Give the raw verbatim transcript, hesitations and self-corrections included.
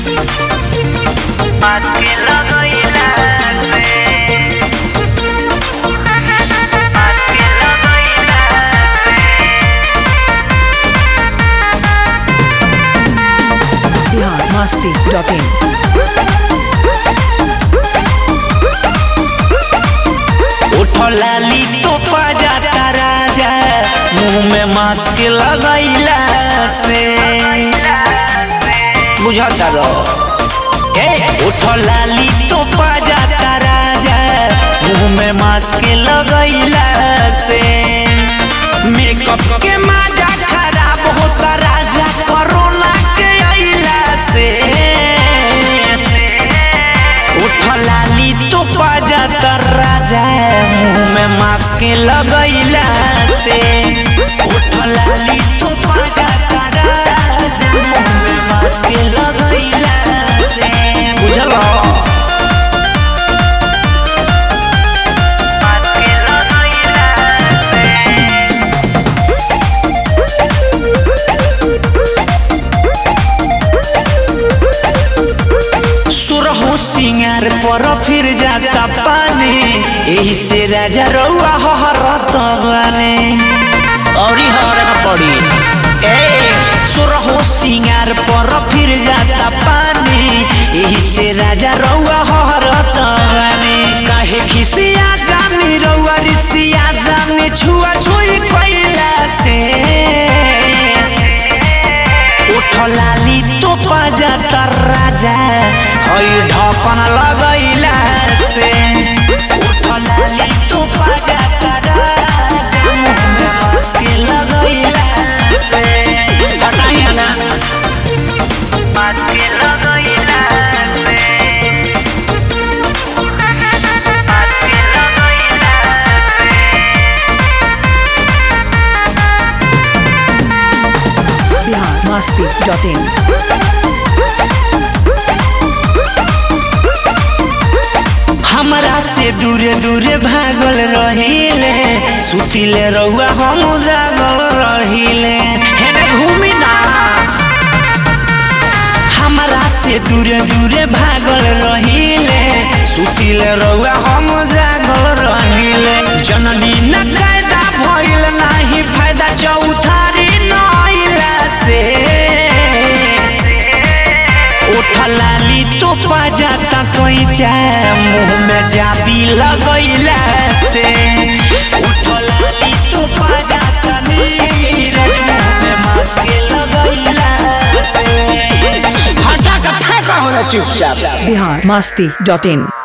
मस्ती dot इन। उठो लाली तो जाता राजा मुंह में मास्क लगैला से बुझाता रहो। उठो लाली तो जाता राजा मुंह में मास्क लगैला से मेकअप के मजा खराब होता राजा कोरोना के अइला से। उठो लाली तो जाता राजा मुंह में मास्क लगैला से। उठो लाली तो जाता राजा मुंह में मास्क लगैला से बुझलो। सिंगार पर फिर जाता पानी यही से राजा रउआ हरत बने और हरे का पड़ी ए सुरहो सिंगार पर फिर जाता पानी यही से राजा रउआ हरत बने काहे खिसिया जानी रउआ रिसिया जानी छुआ छुई कइला से। उठो लाली तो जाता राजा हई ढक्कन लगैला से। उठो लाली तो जाता राजा मुंह में मास्क लगैला से। हटाइए ना मास्क लगैला से। मास्क लगैला से। Bihar Masti dot in. हमरा से दूरे दूरे भागल रहिले सुतिले रउआ हम जागल रहिले हेने घूमी ना। हमरा से दूरे दूरे भागल रहिले सुतिले रउआ हम जागल रहिले जननी न कायदा भइल नाही फायदा चौथारी नइला से। उठा लाली तो जाता कोई चाय मुंह में जाबी लगैला से। उठा लाली तो जाता नीरज मुंह में मास्क लगैला से। हटा का फेंका होला चुपचाप। बिहार मस्ती डॉट इन।